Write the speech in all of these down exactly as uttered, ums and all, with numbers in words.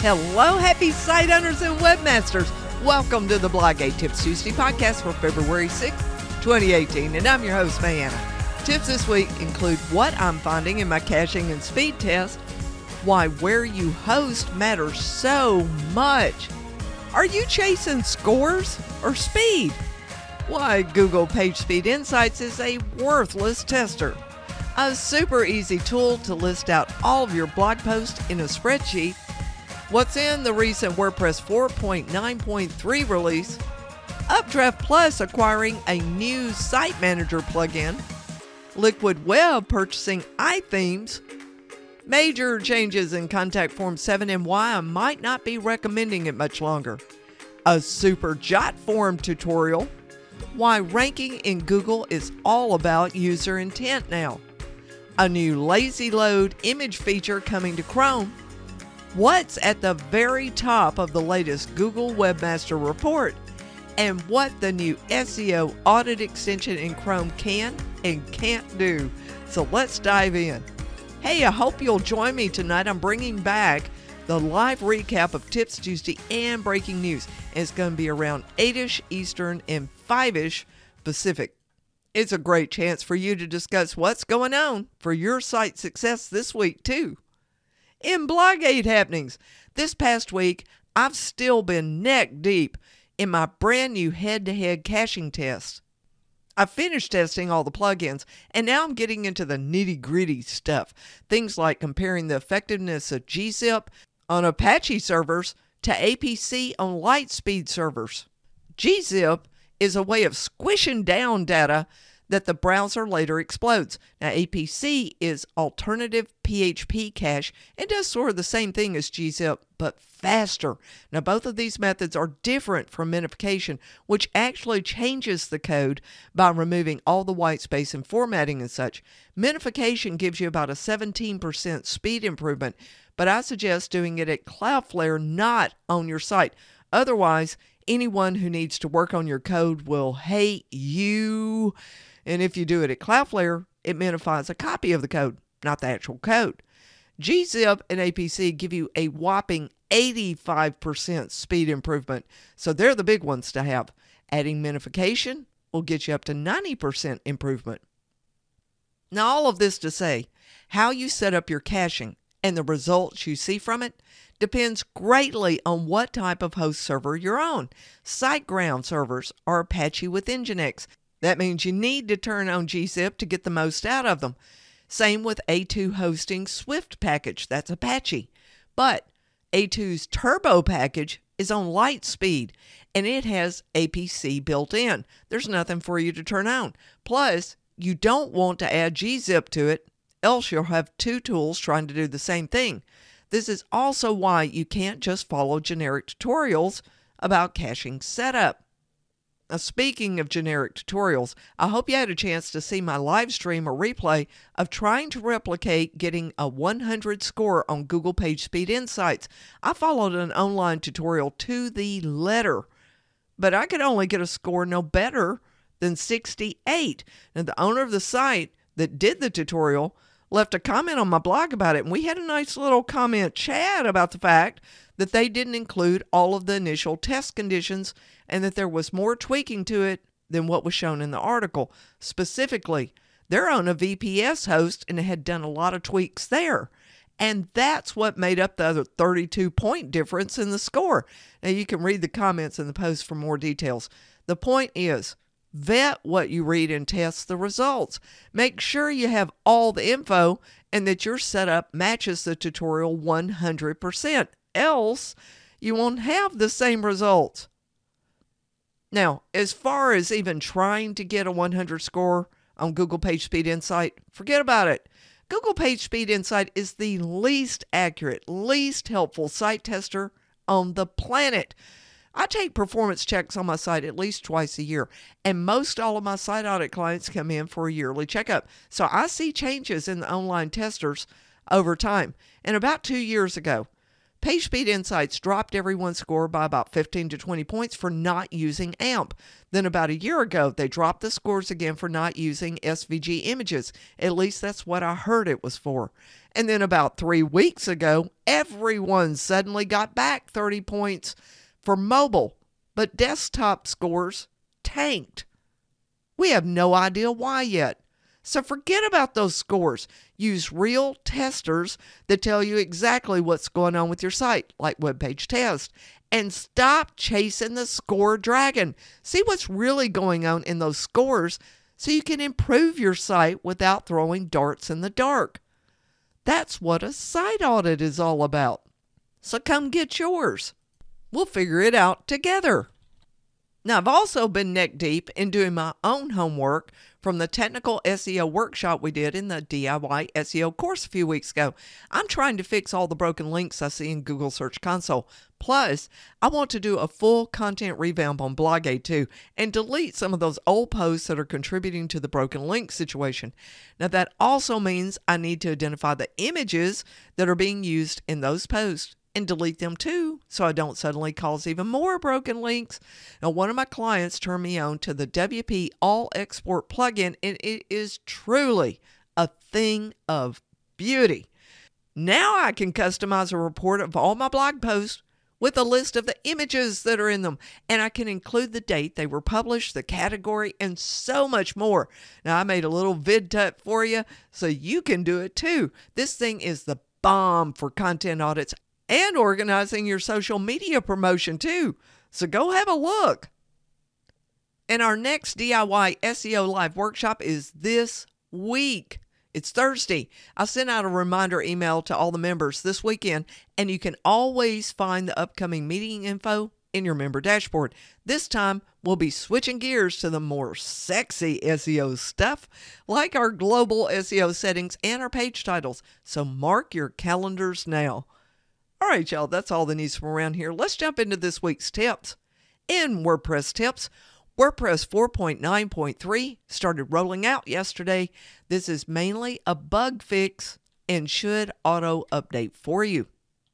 Hello, happy site owners and webmasters. Welcome to the Blogate Tips Tuesday podcast for February sixth, twenty eighteen. And I'm your host, Mayanna. Tips this week include what I'm finding in my caching and speed test, why where you host matters so much. Are you chasing scores or speed? Why Google PageSpeed Insights is a worthless tester. A super easy tool to list out all of your blog posts in a spreadsheet. What's in the recent WordPress four point nine point three release? Updraft Plus acquiring a new Site Manager plugin. Liquid Web purchasing iThemes. Major changes in Contact Form seven and why I might not be recommending it much longer. A super Jotform tutorial. Why ranking in Google is all about user intent now. A new lazy load image feature coming to Chrome. What's at the very top of the latest Google Webmaster Report, and what the new S E O audit extension in Chrome can and can't do. So let's dive in. Hey, I hope you'll join me tonight. I'm bringing back the live recap of Tips Tuesday and breaking news. And it's going to be around eight-ish Eastern and five-ish Pacific. It's a great chance for you to discuss what's going on for your site success this week, too. In Blogate happenings, this past week, I've still been neck deep in my brand new head-to-head caching test. I finished testing all the plugins, and now I'm getting into the nitty-gritty stuff. Things like comparing the effectiveness of gzip on Apache servers to A P C on Lightspeed servers. Gzip is a way of squishing down data that the browser later explodes. Now, A P C is alternative P H P cache and does sort of the same thing as gzip, but faster. Now, both of these methods are different from minification, which actually changes the code by removing all the white space and formatting and such. Minification gives you about a seventeen percent speed improvement, but I suggest doing it at Cloudflare, not on your site. Otherwise, anyone who needs to work on your code will hate you. And if you do it at Cloudflare, it minifies a copy of the code, not the actual code. Gzip and A P C give you a whopping eighty-five percent speed improvement, so they're the big ones to have. Adding minification will get you up to ninety percent improvement. Now, all of this to say, how you set up your caching and the results you see from it depends greatly on what type of host server you're on. SiteGround servers are Apache with Nginx. That means you need to turn on gzip to get the most out of them. Same with A two Hosting Swift package, that's Apache. But A two's Turbo package is on Lightspeed, and it has A P C built in. There's nothing for you to turn on. Plus, you don't want to add gzip to it, else you'll have two tools trying to do the same thing. This is also why you can't just follow generic tutorials about caching setup. Now, speaking of generic tutorials, I hope you had a chance to see my live stream or replay of trying to replicate getting a one hundred score on Google PageSpeed Insights. I followed an online tutorial to the letter, but I could only get a score no better than sixty-eight. Now, the owner of the site that did the tutorial left a comment on my blog about it, and we had a nice little comment chat about the fact that they didn't include all of the initial test conditions and that there was more tweaking to it than what was shown in the article. Specifically, they're on a V P S host and had done a lot of tweaks there. And that's what made up the other thirty-two point difference in the score. Now, you can read the comments in the post for more details. The point is, vet what you read and test the results. Make sure you have all the info and that your setup matches the tutorial one hundred percent. Else, you won't have the same results. Now, as far as even trying to get a one hundred score on Google PageSpeed Insight, forget about it. Google PageSpeed Insight is the least accurate, least helpful site tester on the planet. I take performance checks on my site at least twice a year, and most all of my site audit clients come in for a yearly checkup. So I see changes in the online testers over time. And about two years ago, PageSpeed Insights dropped everyone's score by about fifteen to twenty points for not using A M P. Then about a year ago, they dropped the scores again for not using S V G images. At least that's what I heard it was for. And then about three weeks ago, everyone suddenly got back thirty points for mobile, but desktop scores tanked. We have no idea why yet. So forget about those scores. Use real testers that tell you exactly what's going on with your site, like WebPage Test. And stop chasing the score dragon. See what's really going on in those scores so you can improve your site without throwing darts in the dark. That's what a site audit is all about. So come get yours. We'll figure it out together. Now, I've also been neck deep in doing my own homework from the technical S E O workshop we did in the D I Y S E O course a few weeks ago. I'm trying to fix all the broken links I see in Google Search Console. Plus, I want to do a full content revamp on Blogate too and delete some of those old posts that are contributing to the broken link situation. Now, that also means I need to identify the images that are being used in those posts and delete them too, so I don't suddenly cause even more broken links. Now, one of my clients turned me on to the W P All Export plugin, and it is truly a thing of beauty. Now I can customize a report of all my blog posts with a list of the images that are in them, and I can include the date they were published, the category, and so much more. Now, I made a little vid tut for you, so you can do it too. This thing is the bomb for content audits and organizing your social media promotion too. So go have a look. And our next D I Y S E O Live workshop is this week. It's Thursday. I sent out a reminder email to all the members this weekend, and you can always find the upcoming meeting info in your member dashboard. This time, we'll be switching gears to the more sexy S E O stuff, like our global S E O settings and our page titles. So mark your calendars now. All right, y'all, that's all the news from around here. Let's jump into this week's tips. In WordPress tips, WordPress four point nine point three started rolling out yesterday. This is mainly a bug fix and should auto-update for you.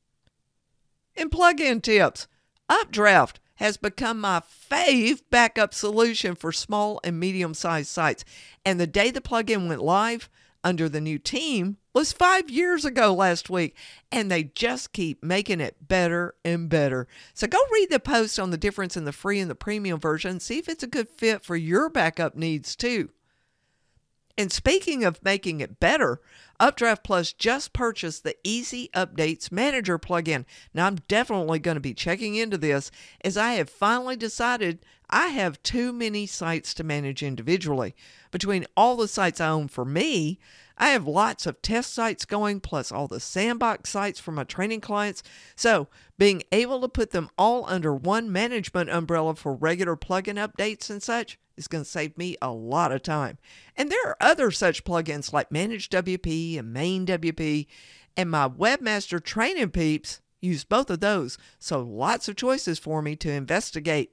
In plugin tips, Updraft has become my fave backup solution for small and medium-sized sites. And the day the plugin went live under the new team was five years ago last week, and they just keep making it better and better. So go read the post on the difference in the free and the premium version and see if it's a good fit for your backup needs too. And speaking of making it better, Updraft Plus just purchased the Easy Updates Manager plugin. Now, I'm definitely going to be checking into this as I have finally decided I have too many sites to manage individually. Between all the sites I own for me, I have lots of test sites going, plus all the sandbox sites for my training clients. So being able to put them all under one management umbrella for regular plugin updates and such is going to save me a lot of time. And there are other such plugins like Manage W P and Main W P, and my Webmaster Training peeps use both of those. So lots of choices for me to investigate.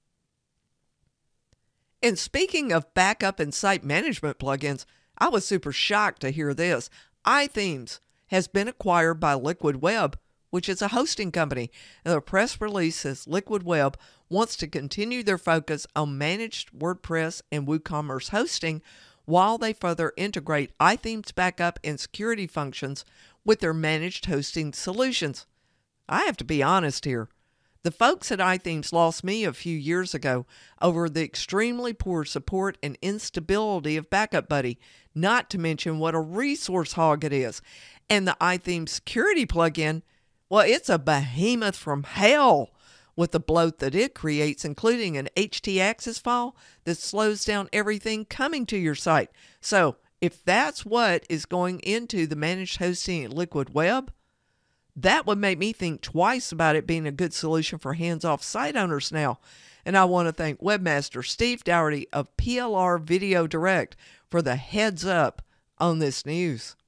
And speaking of backup and site management plugins, I was super shocked to hear this. iThemes has been acquired by Liquid Web, which is a hosting company. And the press release says Liquid Web wants to continue their focus on managed WordPress and WooCommerce hosting while they further integrate iThemes backup and security functions with their managed hosting solutions. I have to be honest here. The folks at iThemes lost me a few years ago over the extremely poor support and instability of Backup Buddy, not to mention what a resource hog it is. And the iThemes security plugin, well, it's a behemoth from hell with the bloat that it creates, including an H T access file that slows down everything coming to your site. So if that's what is going into the managed hosting at Liquid Web, that would make me think twice about it being a good solution for hands-off site owners now. And I want to thank Webmaster Steve Dougherty of P L R Video Direct for the heads up on this news.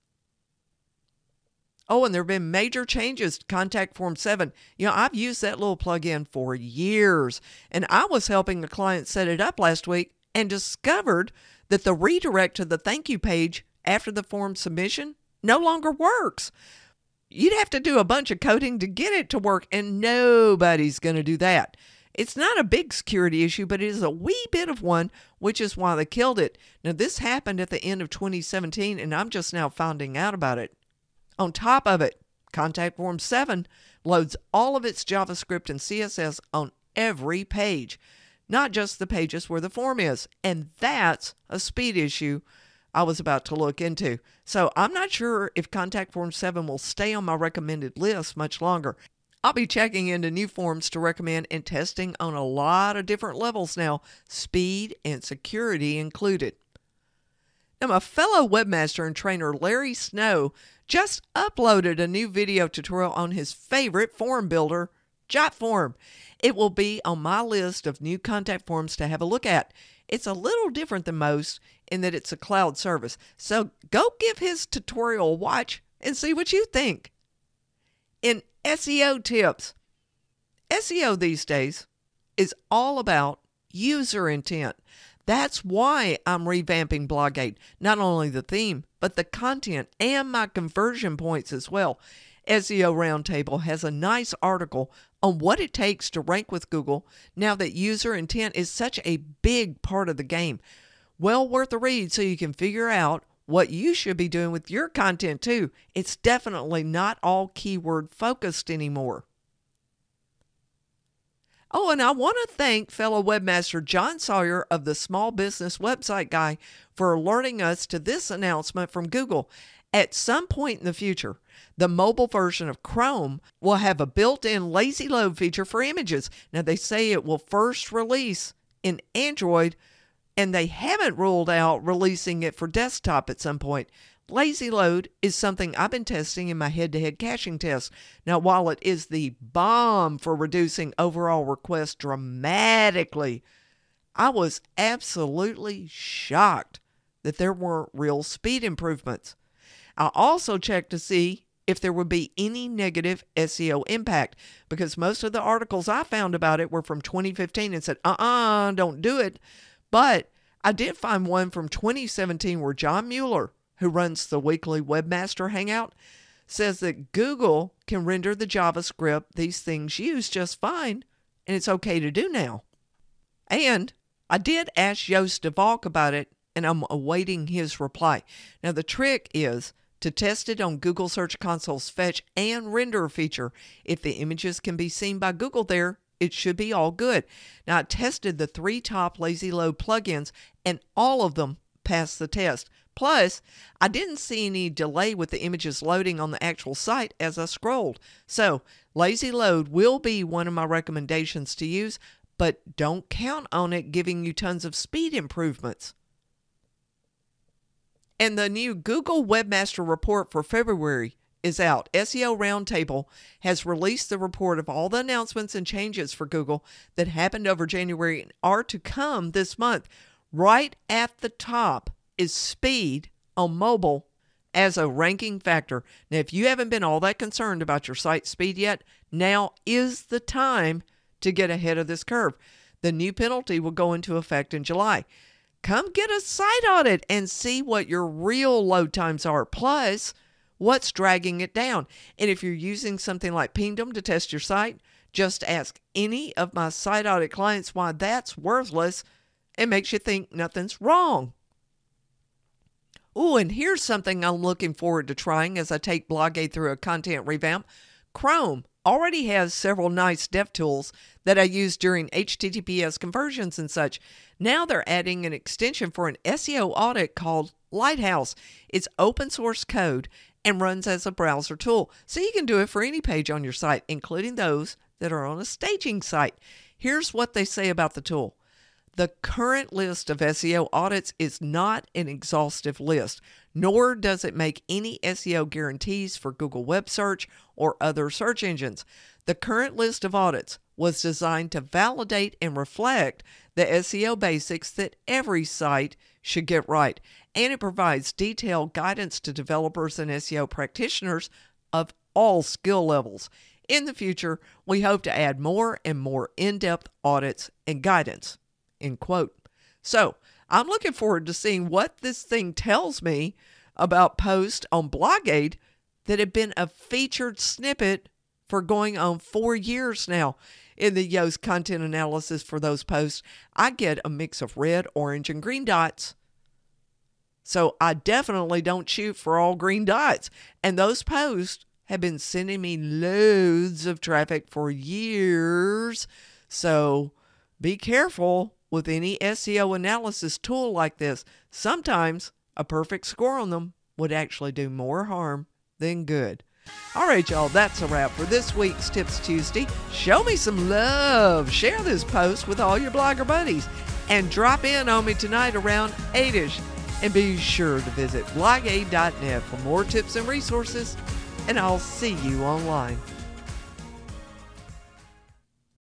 Oh, and there have been major changes to Contact Form seven. You know, I've used that little plugin for years, and I was helping a client set it up last week and discovered that the redirect to the thank you page after the form submission no longer works. you'd have to do a bunch of coding to get it to work, and nobody's going to do that. It's not a big security issue, but it is a wee bit of one, which is why they killed it. Now, this happened at the end of twenty seventeen, and I'm just now finding out about it. On top of it, Contact Form seven loads all of its JavaScript and C S S on every page, not just the pages where the form is. And that's a speed issue I was about to look into. So I'm not sure if Contact Form seven will stay on my recommended list much longer. I'll be checking into new forms to recommend and testing on a lot of different levels now, speed and security included. Now, my fellow webmaster and trainer Larry Snow just uploaded a new video tutorial on his favorite form builder, Jotform. It will be on my list of new contact forms to have a look at. It's a little different than most in that it's a cloud service. So go give his tutorial a watch and see what you think. In S E O tips, S E O these days is all about user intent. That's why I'm revamping Blogate, not only the theme, but the content and my conversion points as well. S E O Roundtable has a nice article on what it takes to rank with Google now that user intent is such a big part of the game. Well worth a read so you can figure out what you should be doing with your content too. It's definitely not all keyword focused anymore. Oh, and I want to thank fellow webmaster John Sawyer of the Small Business Website Guy for alerting us to this announcement from Google. At some point in the future, the mobile version of Chrome will have a built-in lazy load feature for images. Now, they say it will first release in Android, and they haven't ruled out releasing it for desktop at some point. Lazy load is something I've been testing in my head-to-head caching test. Now, while it is the bomb for reducing overall requests dramatically, I was absolutely shocked that there weren't real speed improvements. I also checked to see if there would be any negative S E O impact, because most of the articles I found about it were from twenty fifteen and said, uh-uh, don't do it. But I did find one from twenty seventeen where John Mueller, who runs the weekly Webmaster Hangout, says that Google can render the JavaScript these things use just fine, and it's okay to do now. And I did ask Joost de Valk about it, and I'm awaiting his reply. Now, the trick is to test it on Google Search Console's Fetch and Render feature. If the images can be seen by Google there, it should be all good. Now, I tested the three top lazy load plugins, and all of them passed the test. Plus, I didn't see any delay with the images loading on the actual site as I scrolled. So, lazy load will be one of my recommendations to use, but don't count on it giving you tons of speed improvements. And the new Google Webmaster Report for February is out. S E O Roundtable has released the report of all the announcements and changes for Google that happened over January and are to come this month. Right at the top is speed on mobile as a ranking factor. Now, if you haven't been all that concerned about your site speed yet, now is the time to get ahead of this curve. The new penalty will go into effect in July. Come get a site audit and see what your real load times are, plus what's dragging it down. And if you're using something like Pingdom to test your site, just ask any of my site audit clients why that's worthless and makes you think nothing's wrong. Oh, and here's something I'm looking forward to trying as I take Blogate through a content revamp. Chrome already has several nice dev tools that I use during H T T P S conversions and such. Now they're adding an extension for an S E O audit called Lighthouse. It's open source code and runs as a browser tool, so you can do it for any page on your site, including those that are on a staging site. Here's what they say about the tool. The current list of S E O audits is not an exhaustive list, nor does it make any S E O guarantees for Google Web Search or other search engines. The current list of audits was designed to validate and reflect the S E O basics that every site should get right, and it provides detailed guidance to developers and S E O practitioners of all skill levels. In the future, we hope to add more and more in-depth audits and guidance. End quote. So I'm looking forward to seeing what this thing tells me about posts on Blogate that have been a featured snippet for going on four years now. In the Yoast content analysis for those posts, I get a mix of red, orange, and green dots. So I definitely don't shoot for all green dots. And those posts have been sending me loads of traffic for years. So be careful with any S E O analysis tool like this. Sometimes a perfect score on them would actually do more harm than good. All right, y'all, that's a wrap for this week's Tips Tuesday. Show me some love. Share this post with all your blogger buddies. And drop in on me tonight around eight-ish. And be sure to visit blog aid dot net for more tips and resources. And I'll see you online.